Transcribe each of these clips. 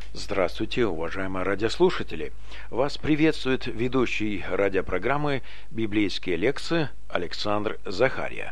Здравствуйте, уважаемые радиослушатели! Вас приветствует ведущий радиопрограммы «Библейские лекции» Александр Захария.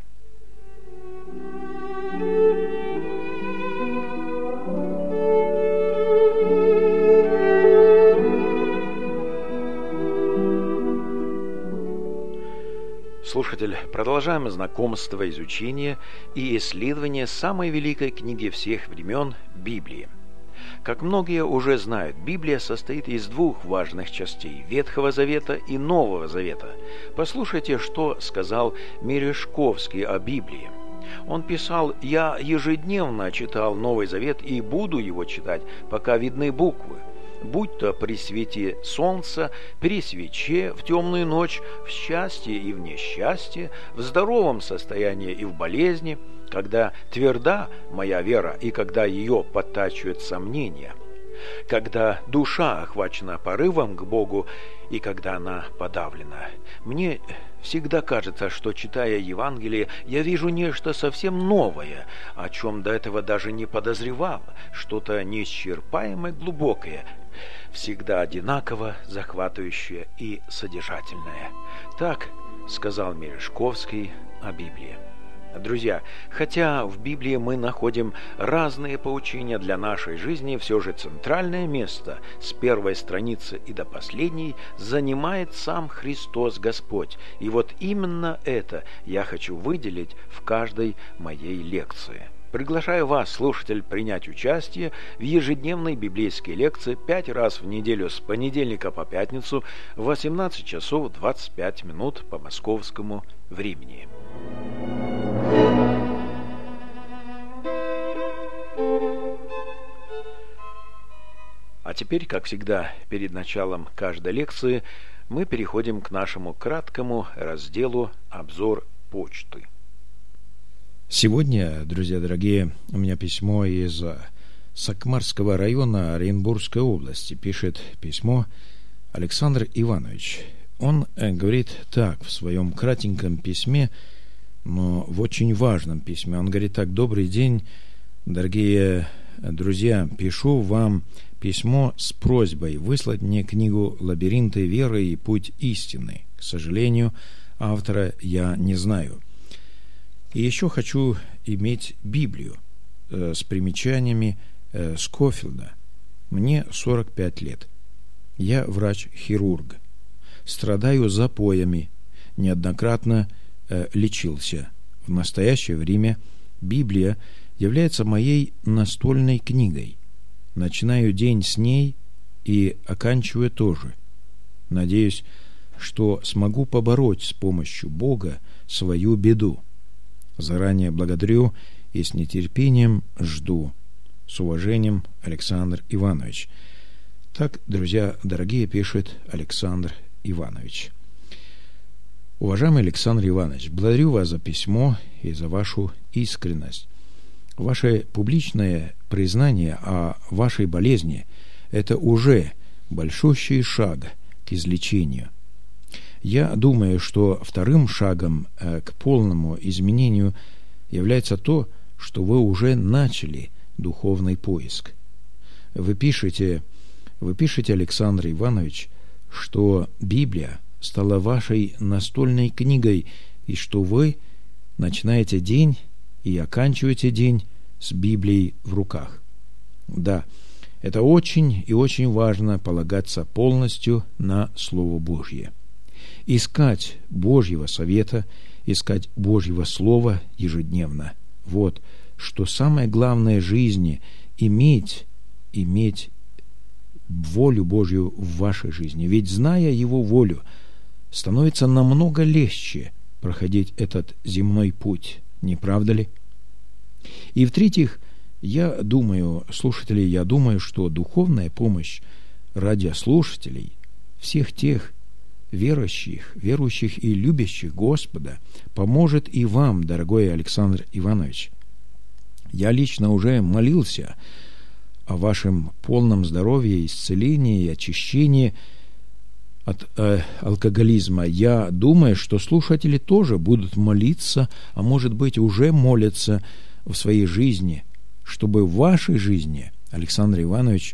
Слушатель, продолжаем знакомство, изучение и исследование самой великой книги всех времен – Библии. Как многие уже знают, Библия состоит из двух важных частей – Ветхого Завета и Нового Завета. Послушайте, что сказал Мережковский о Библии. Он писал: «Я ежедневно читал Новый Завет и буду его читать, пока видны буквы. Будь то при свете солнца, при свече, в темную ночь, в счастье и в несчастье, в здоровом состоянии и в болезни, когда тверда моя вера и когда ее подтачивают сомнения, когда душа охвачена порывом к Богу и когда она подавлена. Мне всегда кажется, что, читая Евангелие, я вижу нечто совсем новое, о чем до этого даже не подозревал, что-то неисчерпаемое, глубокое, всегда одинаково захватывающее и содержательное». Так сказал Мережковский о Библии. Друзья, хотя в Библии мы находим разные поучения для нашей жизни, все же центральное место с первой страницы и до последней занимает сам Христос Господь. И вот именно это я хочу выделить в каждой моей лекции. Приглашаю вас, слушатель, принять участие в ежедневной библейской лекции 5 раз в неделю с понедельника по пятницу в 18 часов 25 минут по московскому времени. А теперь, как всегда, перед началом каждой лекции мы переходим к нашему краткому разделу «Обзор почты». Сегодня, друзья дорогие, у меня письмо из Сакмарского района Оренбургской области. Пишет письмо Александр Иванович. Он говорит так в своем кратеньком письме, но в очень важном письме. Он говорит так: «Добрый день, дорогие друзья, пишу вам письмо с просьбой выслать мне книгу «Лабиринты веры и путь истины». К сожалению, автора я не знаю. И еще хочу иметь Библию с примечаниями Скофилда. Мне 45 лет. Я врач-хирург. Страдаю запоями. Неоднократно лечился. В настоящее время Библия является моей настольной книгой. Начинаю день с ней и оканчиваю тоже. Надеюсь, что смогу побороть с помощью Бога свою беду. Заранее благодарю и с нетерпением жду. С уважением, Александр Иванович». Так, друзья дорогие, пишет Александр Иванович. Уважаемый Александр Иванович, благодарю вас за письмо и за вашу искренность. Ваше публичное признание о вашей болезни – это уже большущий шаг к излечению. Я думаю, что вторым шагом к полному изменению является то, что вы уже начали духовный поиск. Вы пишете, Александр Иванович, что Библия стала вашей настольной книгой и что вы начинаете день и оканчиваете день с Библией в руках. Да, это очень и очень важно — полагаться полностью на Слово Божье. Искать Божьего совета, искать Божьего Слова ежедневно. Вот что самое главное в жизни — иметь волю Божью в вашей жизни. Ведь, зная Его волю, становится намного легче проходить этот земной путь. Не правда ли? И в-третьих, я думаю, что духовная помощь радиослушателей, всех тех верующих и любящих Господа, поможет и вам, дорогой Александр Иванович. Я лично уже молился о вашем полном здоровье, исцелении и очищении от алкоголизма. Я думаю, что слушатели тоже будут молиться, а может быть уже молятся в своей жизни, чтобы в вашей жизни, Александр Иванович,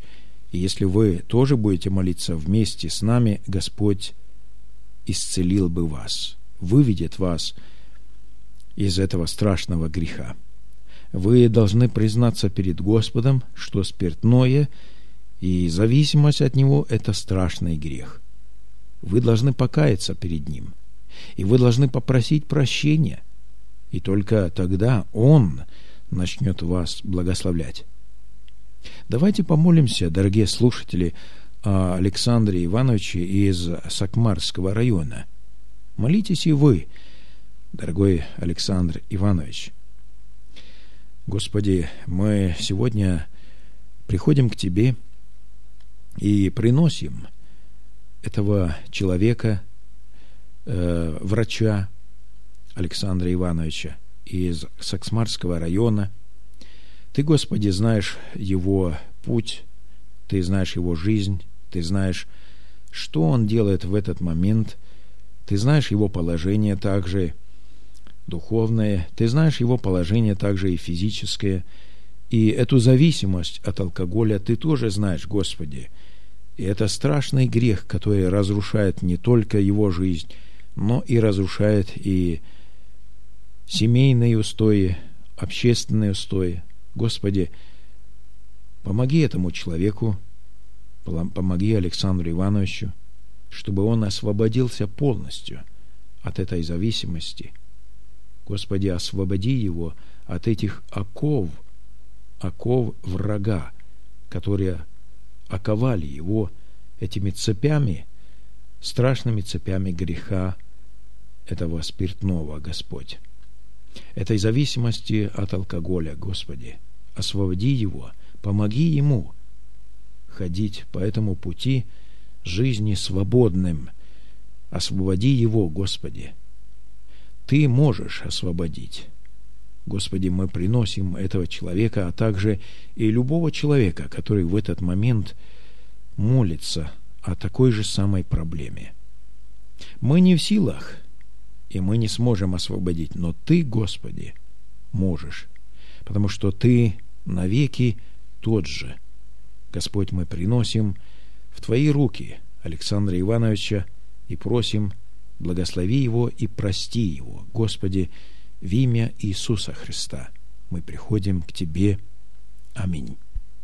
И если вы тоже будете молиться вместе с нами, Господь исцелил бы вас, выведет вас из этого страшного греха. Вы должны признаться перед Господом, что спиртное и зависимость от него – это страшный грех. Вы должны покаяться перед Ним, и вы должны попросить прощения, и только тогда Он начнет вас благословлять. Давайте помолимся, дорогие слушатели, о Александре Ивановиче из Сакмарского района. Молитесь и вы, дорогой Александр Иванович. Господи, мы сегодня приходим к Тебе и приносим этого человека, врача Александра Ивановича из Сакмарского района. Ты, Господи, знаешь его путь, Ты знаешь его жизнь, Ты знаешь, что он делает в этот момент, Ты знаешь его положение также духовное, Ты знаешь его положение также и физическое, и эту зависимость от алкоголя Ты тоже знаешь, Господи. И это страшный грех, который разрушает не только его жизнь, но и разрушает и семейные устои, общественные устои. Господи, помоги этому человеку, помоги Александру Ивановичу, чтобы он освободился полностью от этой зависимости. Господи, освободи его от этих оков врага, которые оковали его этими цепями, страшными цепями греха этого спиртного, Господь. Этой зависимости от алкоголя, Господи. Освободи его, помоги ему ходить по этому пути жизни свободным. Освободи его, Господи. Ты можешь освободить. Господи, мы приносим этого человека, а также и любого человека, который в этот момент молится о такой же самой проблеме. Мы не в силах, и мы не сможем освободить, но Ты, Господи, можешь, потому что Ты навеки тот же. Господь, мы приносим в Твои руки Александра Ивановича и просим, благослови его и прости его. Господи, в имя Иисуса Христа мы приходим к Тебе. Аминь.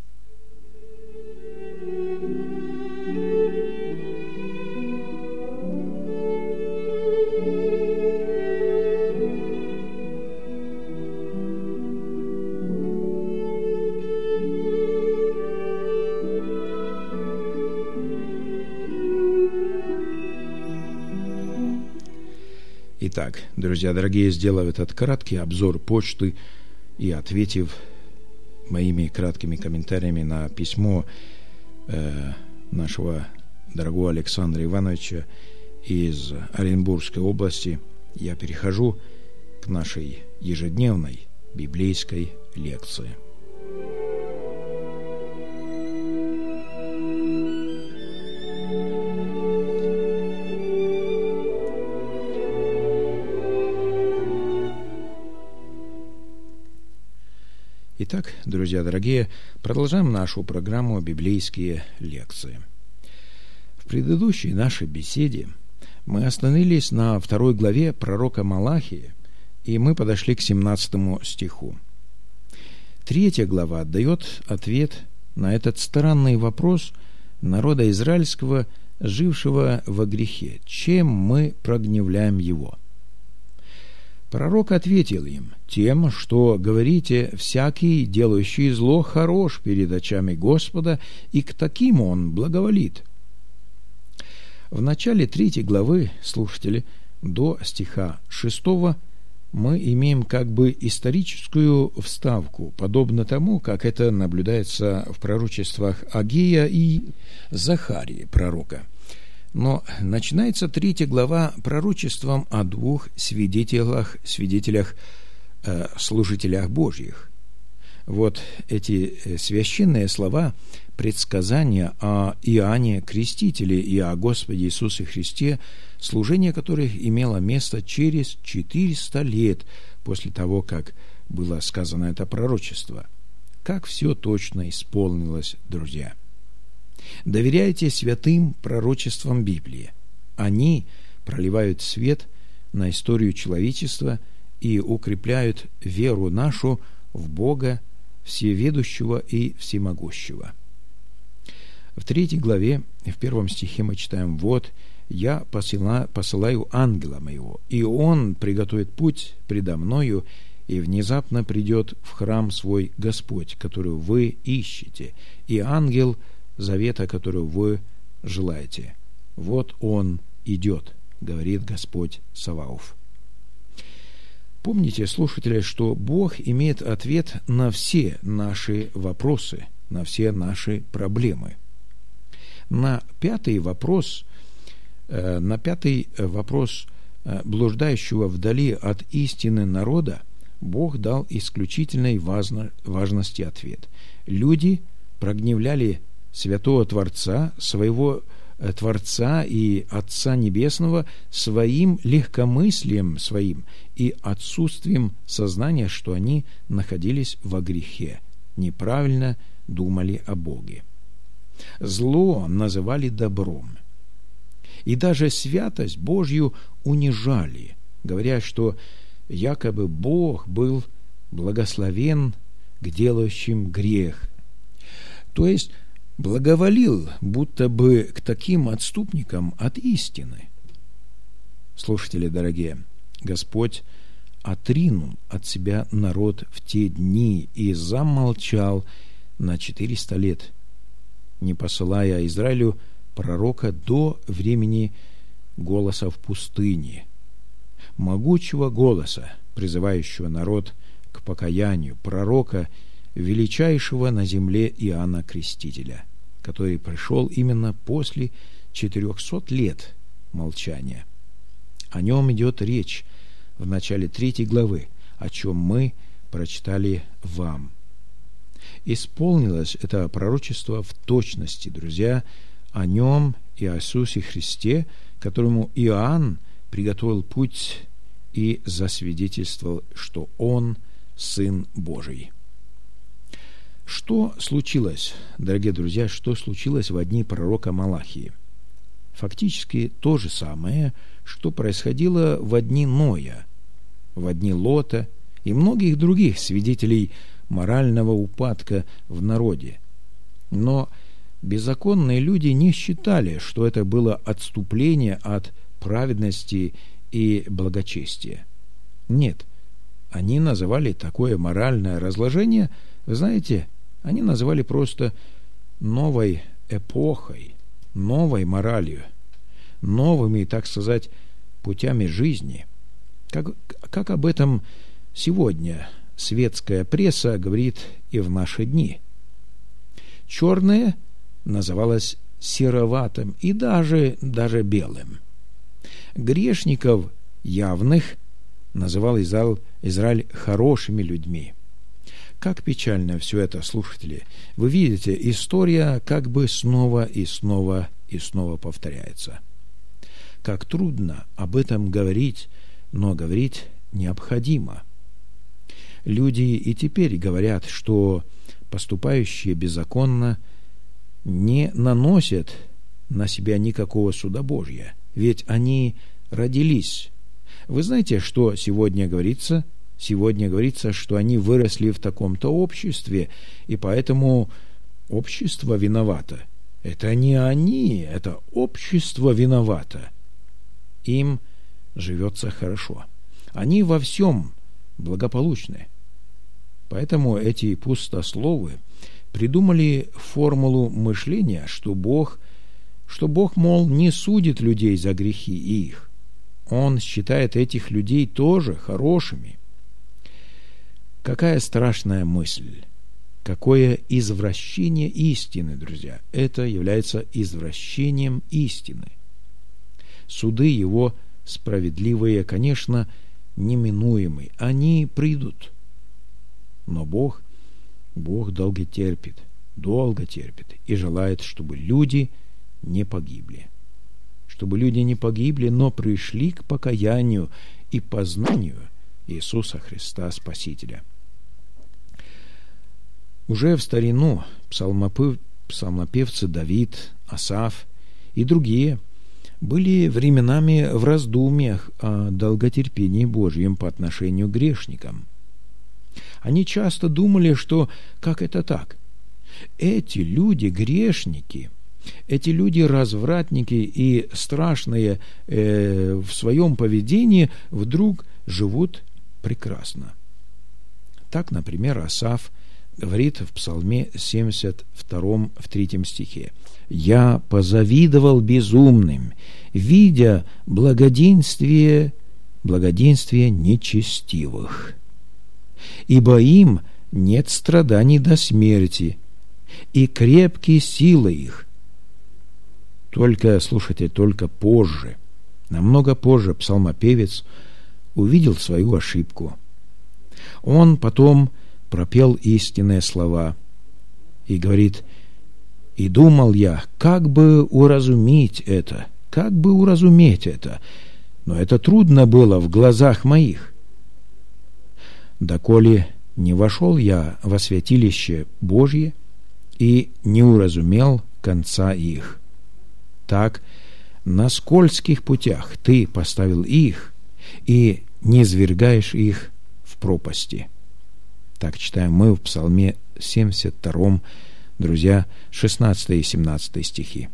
Итак, друзья дорогие, сделав этот краткий обзор почты и ответив моими краткими комментариями на письмо нашего дорогого Александра Ивановича из Оренбургской области, я перехожу к нашей ежедневной библейской лекции. Итак, друзья дорогие, продолжаем нашу программу «Библейские лекции». В предыдущей нашей беседе мы остановились на 2 главе пророка Малахии, и мы подошли к 17 стиху. 3 глава дает ответ на этот странный вопрос народа израильского, жившего во грехе: чем мы прогневляем его? Пророк ответил им: тем, что говорите, всякий, делающий зло, хорош перед очами Господа, и к таким он благоволит. В начале 3 главы, слушатели, до стиха 6 мы имеем как бы историческую вставку, подобно тому, как это наблюдается в пророчествах Агея и Захарии, пророка. Но начинается 3 глава пророчеством о 2 свидетелях, служителях Божьих. Вот эти священные слова, предсказания о Иоанне Крестителе и о Господе Иисусе Христе, служение которых имело место через 400 лет после того, как было сказано это пророчество. Как все точно исполнилось, друзья! Доверяйте святым пророчествам Библии. Они проливают свет на историю человечества и укрепляют веру нашу в Бога Всеведущего и Всемогущего. В 3 главе, в 1 стихе мы читаем: «Вот я посылаю ангела моего, и он приготовит путь предо мною, и внезапно придет в храм свой Господь, которого вы ищете, и ангел завета, которого вы желаете. Вот он идет, говорит Господь Саваоф». Помните, слушатели, что Бог имеет ответ на все наши вопросы, на все наши проблемы. На пятый вопрос блуждающего вдали от истины народа Бог дал исключительной важности ответ. Люди прогневляли святого Творца, своего Творца и Отца Небесного своим легкомыслием своим и отсутствием сознания, что они находились во грехе, неправильно думали о Боге. Зло называли добром. И даже святость Божью унижали, говоря, что якобы Бог был благословен к делающим грех. То есть благоволил будто бы к таким отступникам от истины. Слушатели дорогие, Господь отринул от себя народ в те дни и замолчал на 400 лет, не посылая Израилю пророка до времени голоса в пустыне, могучего голоса, призывающего народ к покаянию, пророка, величайшего на земле Иоанна Крестителя, который пришел именно после 400 лет молчания. О нем идет речь в начале 3 главы, о чем мы прочитали вам. Исполнилось это пророчество в точности, друзья, о нем и о Иисусе Христе, которому Иоанн приготовил путь и засвидетельствовал, что Он Сын Божий. Что случилось, дорогие друзья, что случилось в дни пророка Малахии? Фактически то же самое, что происходило в дни Ноя, в дни Лота и многих других свидетелей морального упадка в народе. Но беззаконные люди не считали, что это было отступление от праведности и благочестия. Нет, они называли такое моральное разложение, вы знаете, они называли просто новой эпохой, новой моралью, новыми, так сказать, путями жизни. Как об этом сегодня светская пресса говорит и в наши дни. Черное называлось сероватым и даже белым. Грешников явных называл Израиль хорошими людьми. Как печально все это, слушатели. Вы видите, история как бы снова и снова и снова повторяется. Как трудно об этом говорить, но говорить необходимо. Люди и теперь говорят, что поступающие беззаконно не наносят на себя никакого суда Божия, ведь они родились. Вы знаете, что сегодня говорится? Сегодня говорится, что они выросли в таком-то обществе, и поэтому общество виновато. Это не они, это общество виновато. Им живется хорошо. Они во всем благополучны. Поэтому эти пустословы придумали формулу мышления, что Бог, мол, не судит людей за грехи их. Он считает этих людей тоже хорошими. Какая страшная мысль! Какое извращение истины, друзья! Это является извращением истины. Суды его справедливые, конечно, неминуемы. Они придут. Но Бог долго терпит и желает, чтобы люди не погибли. Чтобы люди не погибли, но пришли к покаянию и познанию Иисуса Христа Спасителя. Уже в старину псалмопевцы Давид, Асаф и другие были временами в раздумьях о долготерпении Божьем по отношению к грешникам. Они часто думали, что как это так? Эти люди грешники, эти люди развратники и страшные в своем поведении вдруг живут прекрасно. Так, например, Асаф говорит в Псалме 72 в 3 стихе: «Я позавидовал безумным, видя благоденствие нечестивых, ибо им нет страданий до смерти, и крепки силы их». Только позже, намного позже псалмопевец увидел свою ошибку. Он потом пропел истинные слова и говорит: «И думал я, как бы уразуметь это, но это трудно было в глазах моих. Доколе не вошел я во святилище Божье и не уразумел конца их. Так на скользких путях ты поставил их и не свергаешь их в пропасти». Так читаем мы в Псалме 72, друзья, 16 и 17 стихи.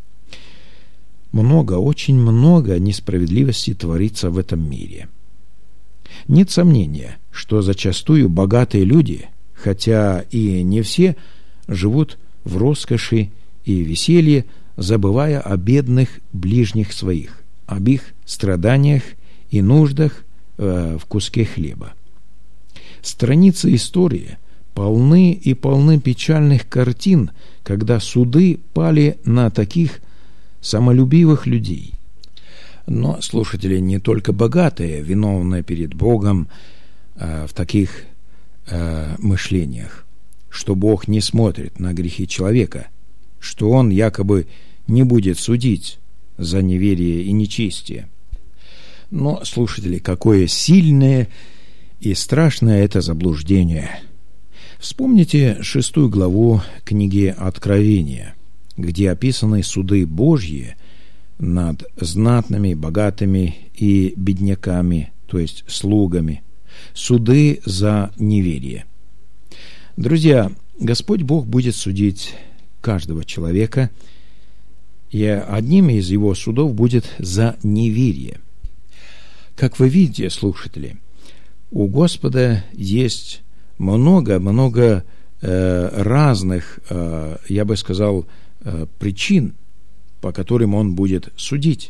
Очень много несправедливости творится в этом мире. Нет сомнения, что зачастую богатые люди, хотя и не все, живут в роскоши и веселье, забывая о бедных ближних своих, об их страданиях и нуждах в куске хлеба. Страницы истории полны печальных картин, когда суды пали на таких самолюбивых людей. Но, слушатели, не только богатые виновны перед Богом в таких мышлениях, что Бог не смотрит на грехи человека, что Он якобы не будет судить за неверие и нечестие. Но, слушатели, какое сильное и страшное это заблуждение. Вспомните 6 главу книги Откровения, где описаны суды Божьи над знатными, богатыми и бедняками, то есть слугами, суды за неверие. Друзья, Господь Бог будет судить каждого человека, и одним из его судов будет за неверие. Как вы видите, слушатели, у Господа есть много разных, я бы сказал, причин, по которым Он будет судить.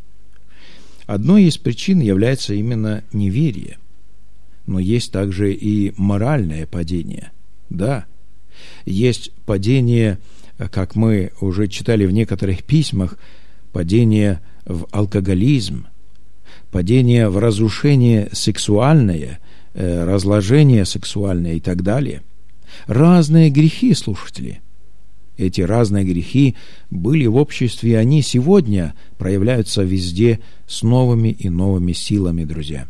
Одной из причин является именно неверие, но есть также и моральное падение. Да, есть падение, как мы уже читали в некоторых письмах, падение в алкоголизм, падение в разрушение сексуальное, разложение сексуальное и так далее. Разные грехи, слушатели. Эти разные грехи были в обществе, и они сегодня проявляются везде с новыми и новыми силами, друзья.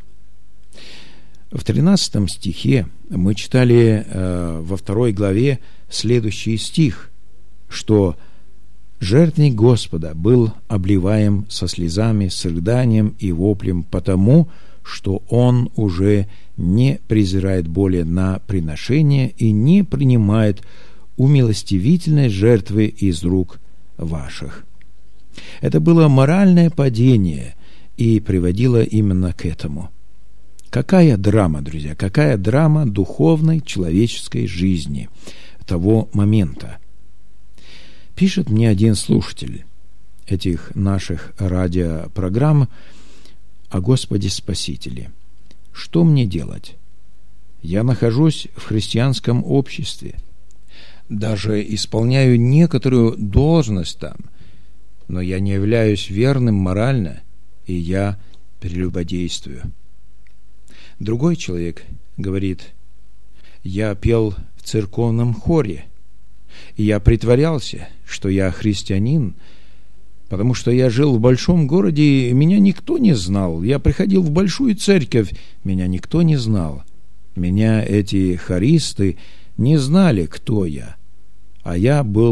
В 13 стихе мы читали во 2 главе следующий стих, что жертвенник Господа был обливаем со слезами, с рыданием и воплем, потому что Он уже не презирает более на приношение и не принимает умилостивительной жертвы из рук ваших. Это было моральное падение и приводило именно к этому. Какая драма, друзья, какая драма духовной человеческой жизни того момента. Пишет мне один слушатель этих наших радиопрограмм о Господе Спасителе. Что мне делать? Я нахожусь в христианском обществе, даже исполняю некоторую должность там, но я не являюсь верным морально, и я прелюбодействую. Другой человек говорит: я пел в церковном хоре, и я притворялся, что я христианин, потому что я жил в большом городе, и меня никто не знал. Я приходил в большую церковь, меня никто не знал. Меня эти хористы не знали, кто я, а я был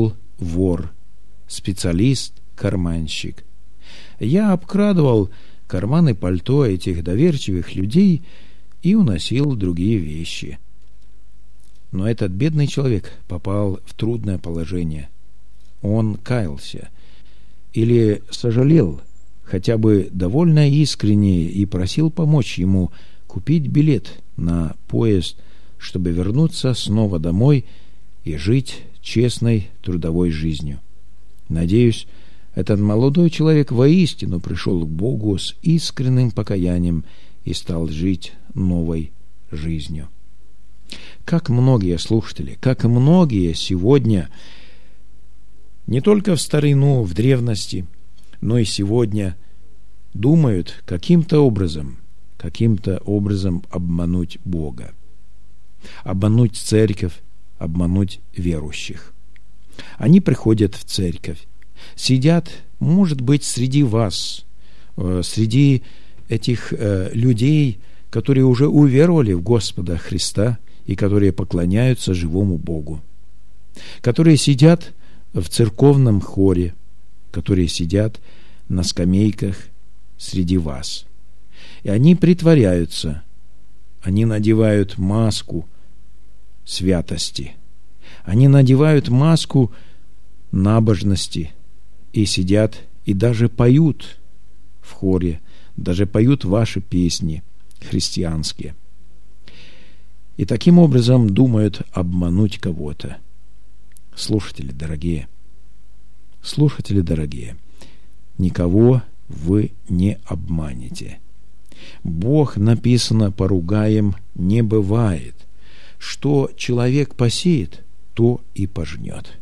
вор, специалист, карманщик. Я обкрадывал карманы пальто этих доверчивых людей и уносил другие вещи. Но этот бедный человек попал в трудное положение. Он каялся или сожалел, хотя бы довольно искренне, и просил помочь ему купить билет на поезд, чтобы вернуться снова домой и жить честной трудовой жизнью. Надеюсь, этот молодой человек воистину пришел к Богу с искренним покаянием и стал жить новой жизнью. Как многие слушатели, как многие сегодня, не только в старину, в древности, но и сегодня думают каким-то образом обмануть Бога, обмануть церковь, обмануть верующих. Они приходят в церковь, сидят, может быть, среди вас, среди этих людей, которые уже уверовали в Господа Христа и которые поклоняются живому Богу, которые сидят в церковном хоре, которые сидят на скамейках среди вас. И они притворяются, они надевают маску святости, они надевают маску набожности и сидят, и даже поют в хоре, даже поют ваши песни христианские. И таким образом думают обмануть кого-то. Слушатели дорогие, никого вы не обманете. Бог, написано, поругаем не бывает. Что человек посеет, то и пожнет.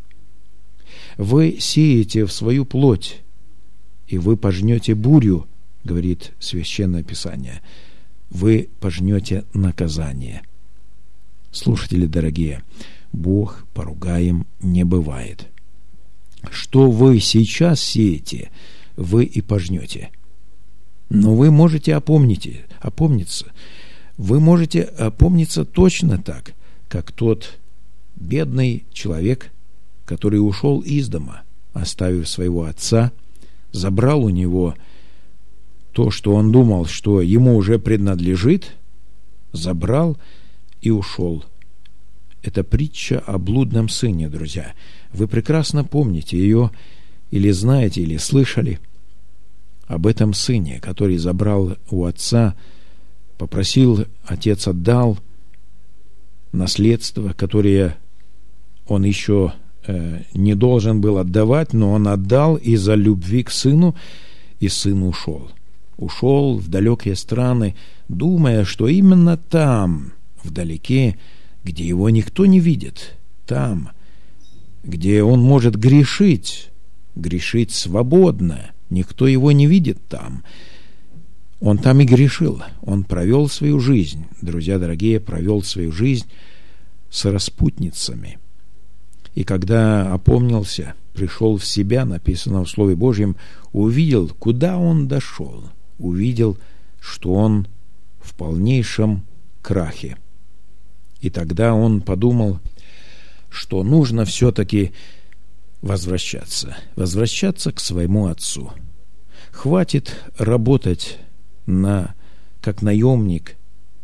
Вы сеете в свою плоть, и вы пожнете бурю, говорит Священное Писание. Вы пожнете наказание. Слушатели дорогие, Бог поругаем не бывает. Что вы сейчас сеете, вы и пожнете. Но вы можете опомниться. Вы можете опомниться точно так, как тот бедный человек, который ушел из дома, оставив своего отца, забрал у него то, что он думал, что ему уже принадлежит, забрал и ушел. Это притча о блудном сыне, друзья. Вы прекрасно помните ее, или знаете, или слышали об этом сыне, который забрал у отца, попросил, отец отдал наследство, которое он еще не должен был отдавать, но он отдал из-за любви к сыну, и сын ушел. Ушел в далекие страны, думая, что именно там, вдалеке, где его никто не видит, там, где он может грешить свободно, никто его не видит там. Он там и грешил. Он провел свою жизнь, друзья дорогие, провел свою жизнь с распутницами. И когда опомнился, пришел в себя, написано в Слове Божьем, увидел, куда он дошел, увидел, что он в полнейшем крахе. И тогда он подумал, что нужно все-таки возвращаться к своему отцу. Хватит работать как наемник.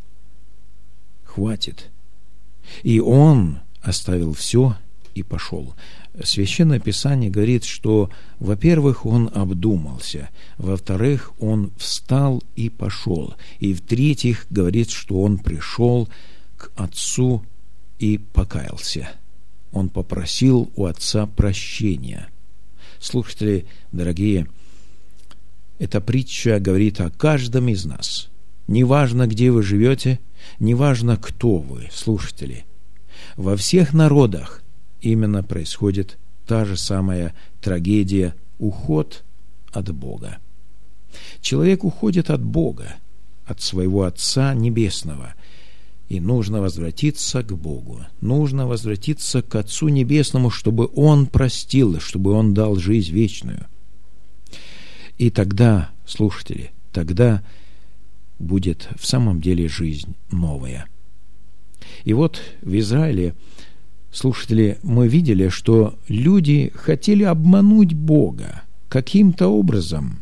Хватит. И он оставил все и пошел. Священное Писание говорит, что, во-первых, он обдумался, во-вторых, он встал и пошел, и в-третьих, говорит, что он пришел к отцу и покаялся. Он попросил у отца прощения. Слушатели дорогие, эта притча говорит о каждом из нас. Неважно, где вы живете, неважно, кто вы, слушатели. Во всех народах именно происходит та же самая трагедия – уход от Бога. Человек уходит от Бога, от своего Отца Небесного, и нужно возвратиться к Богу, нужно возвратиться к Отцу Небесному, чтобы Он простил, чтобы Он дал жизнь вечную. И тогда, слушатели, тогда будет в самом деле жизнь новая. И вот в Израиле Слушатели, мы видели, что люди хотели обмануть Бога. Каким-то образом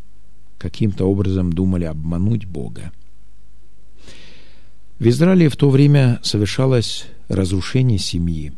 думали обмануть Бога. В Израиле в то время совершалось разрушение семьи.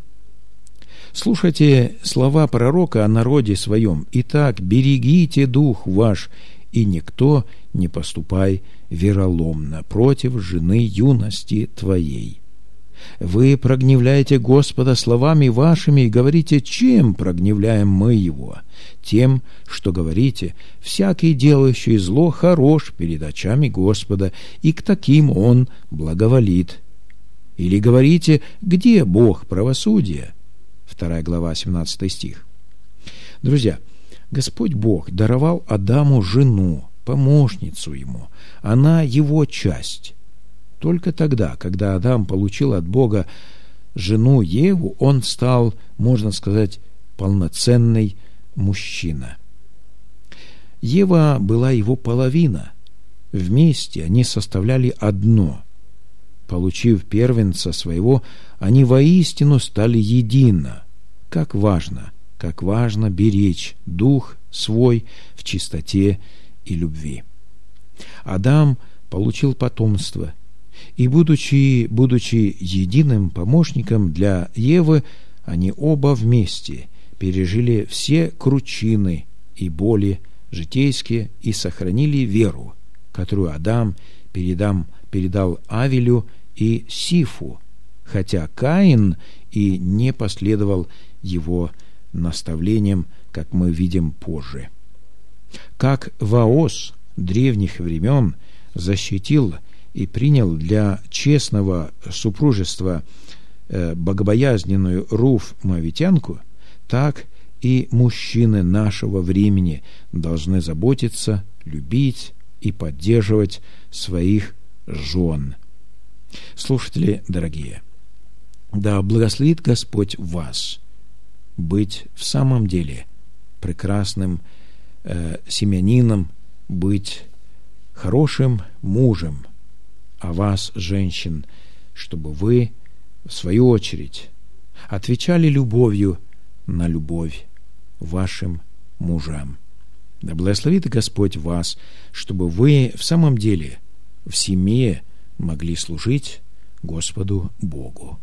Слушайте слова пророка о народе своем. «Итак, берегите дух ваш, и никто не поступай вероломно против жены юности твоей. Вы прогневляете Господа словами вашими и говорите, чем прогневляем мы Его? Тем, что говорите, всякий делающий зло хорош перед очами Господа, и к таким Он благоволит. Или говорите, где Бог правосудия?» 2 глава, 17 стих. Друзья, Господь Бог даровал Адаму жену, помощницу ему. Она его часть. Только тогда, когда Адам получил от Бога жену Еву, он стал, можно сказать, полноценный мужчина. Ева была его половина. Вместе они составляли одно. Получив первенца своего, они воистину стали едино. Как важно беречь дух свой в чистоте и любви. Адам получил потомство, и, будучи единым помощником для Евы, они оба вместе пережили все кручины и боли житейские и сохранили веру, которую Адам передал Авелю и Сифу, хотя Каин и не последовал его наставлениям, как мы видим позже. Как Ваос древних времен защитил и принял для честного супружества богобоязненную Руф Моавитянку, так и мужчины нашего времени должны заботиться, любить и поддерживать своих жен. Слушатели дорогие, да благословит Господь вас быть в самом деле прекрасным семьянином, быть хорошим мужем, а вас, женщин, чтобы вы, в свою очередь, отвечали любовью на любовь вашим мужам. Да благословит Господь вас, чтобы вы в самом деле в семье могли служить Господу Богу.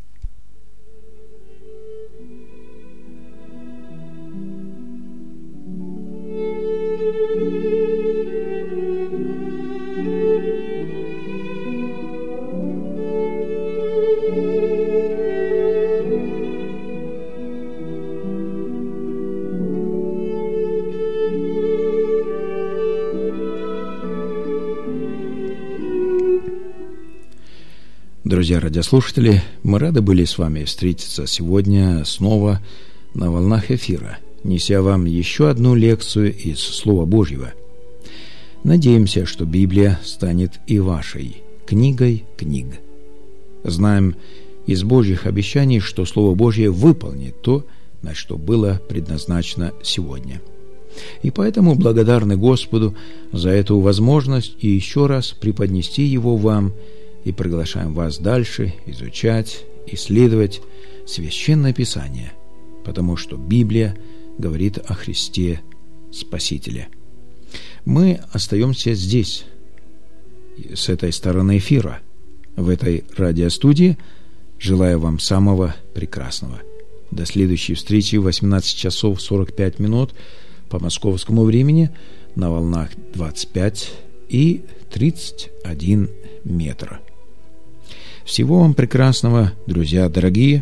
Друзья радиослушатели, мы рады были с вами встретиться сегодня снова на волнах эфира, неся вам еще одну лекцию из Слова Божьего. Надеемся, что Библия станет и вашей книгой книг. Знаем из Божьих обещаний, что Слово Божье выполнит то, на что было предназначено сегодня. И поэтому благодарны Господу за эту возможность и еще раз преподнести Его вам, и приглашаем вас дальше изучать, исследовать Священное Писание, потому что Библия говорит о Христе Спасителе. Мы остаемся здесь, с этой стороны эфира, в этой радиостудии. Желаю вам самого прекрасного. До следующей встречи в 18 часов 45 минут по московскому времени на волнах 25 и 31 метра. Всего вам прекрасного, друзья дорогие,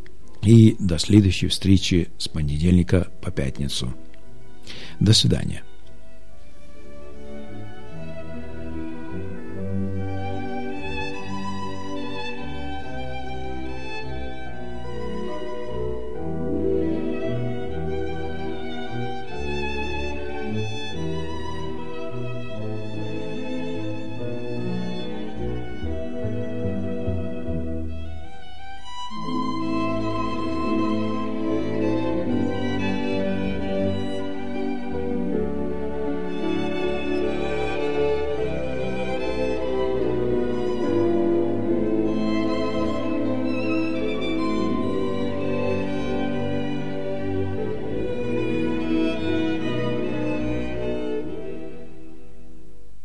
и до следующей встречи с понедельника по пятницу. До свидания.